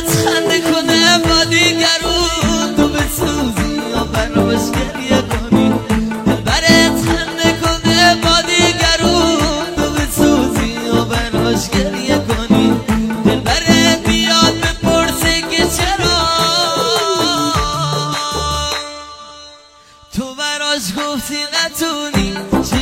برات خنده کنه با دیگرون، تو بسوزی یا براش گریه کنی. دل برات خنده کنه با دیگرون، تو بسوزی یا براش گریه کنی. دل برات بیاد بپرسه که چرا تو براش گفتی نتونی.